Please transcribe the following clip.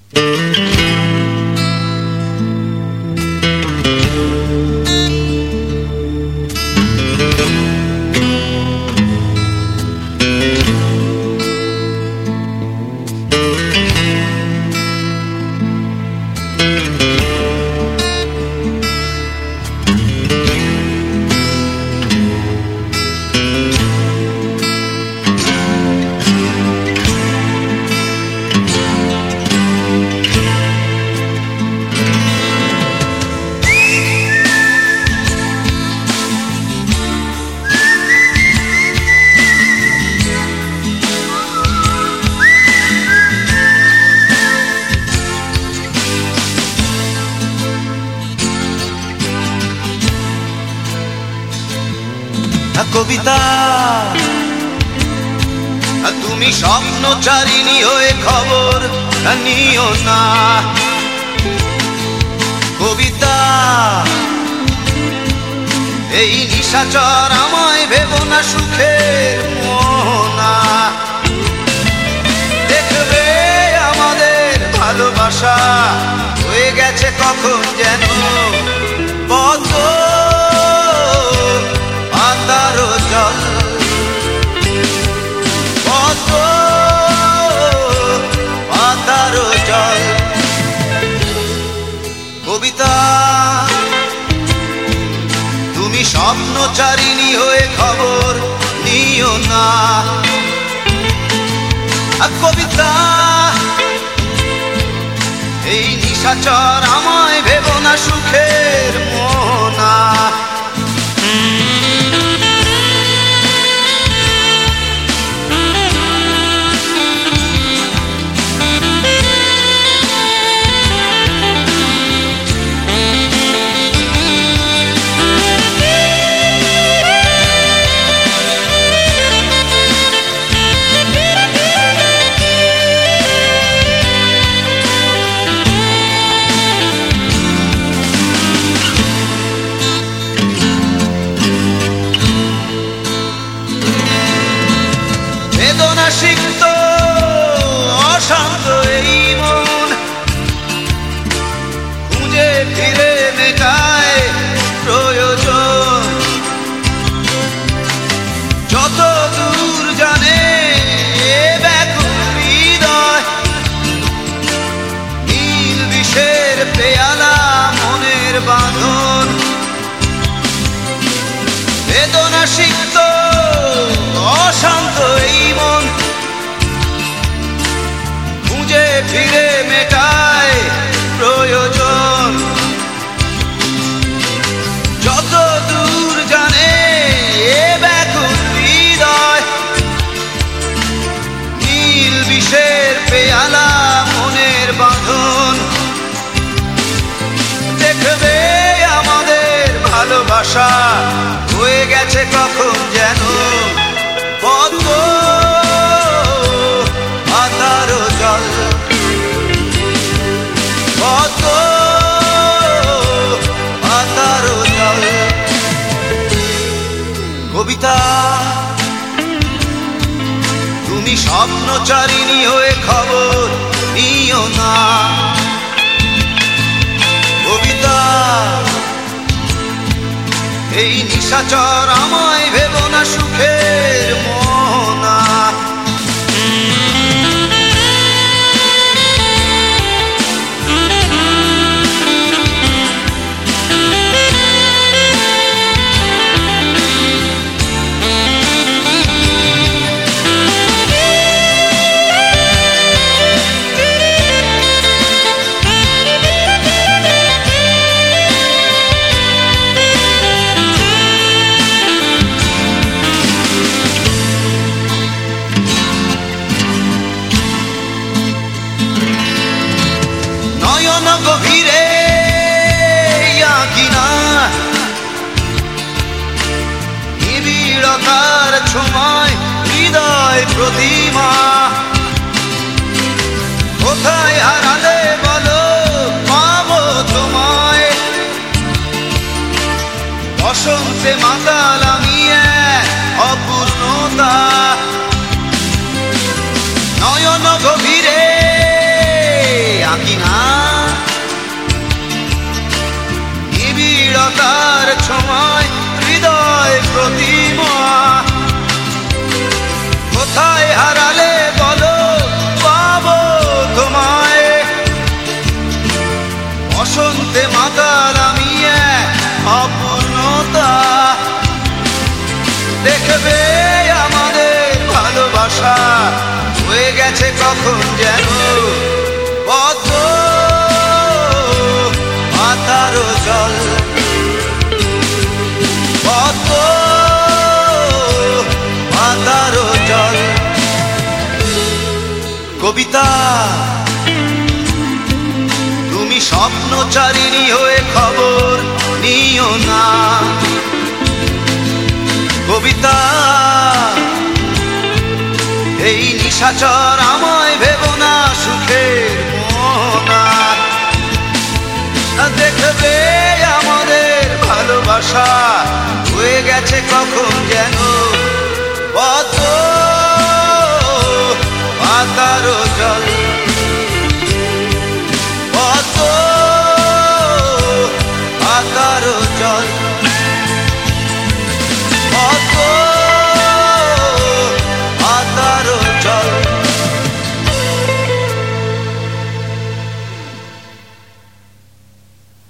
কবিতা, তুমি স্বপ্নচারিণী হয়ে খবর নিও না। কবিতা, এই নিশাচর আমায় ভেবো না সুখের মোহনা। দেখবে আমাদের ভালোবাসা হয়ে গেছে কখন যেন পদ্ম পাতারও জল, পদ্ম পাতারও জল। কবিতা, তুমি স্বপ্নচারিণী হয়ে খবর নিও না। কবিতা, এই নিশাচর আমায় ভেবো না সুখের মোহনা। সিক্ত অশান্ত এই মন খুঁজে ফিরে মেটায় প্রয়োজন। যত দূর জানে ব্যাকুল হৃদয়, নীল বিষের পেয়ালা মনের বাঁধন। বেদনা সিক্ত অশান্ত এই মন খুঁজে ফিরে মেটায় প্রয়োজন। যত দূর জানে ব্যাকুল হৃদয়, নীল বিষের পেয়ালা মনের বাঁধন। দেখবে আমাদের ভালোবাসা হয়ে গেছে কখন যেন পদ্ম পাতারও জল, পদ্ম পাতারও জল। কবিতা, তুমি স্বপ্নচারিণী হয়ে খবর নিও না। কবিতা, এই নিশাচর আমায় ভেবো না সুখের মোহনা। গভীরে আঁকিনা নিবিড়তার ছোঁয়ায় হৃদয় প্রতিমা। কোথায় হারালে বলো পাবো তোমায়, বসন্তে মাতাল আমি অপূর্ণতা। নয়ন গভীরে প্রতিমা। কোথায় হারালে বলো, পাবো তোমায়। বসন্তে মাতাল আমি এক অপূর্ণতা। দেখবে আমাদের ভালোবাসা হয়ে গেছে কখন যেন পদ্ম মাতারও জল। পদ্ম মাতারও জল। কবিতা, তুমি স্বপ্নচারিণী হয়ে খবর নিও না। কবিতা, এই নিশাচর আমায় ভেবো না সুখের মোহনা। দেখবে আমাদের ভালোবাসা হয়ে গেছে কখন যেন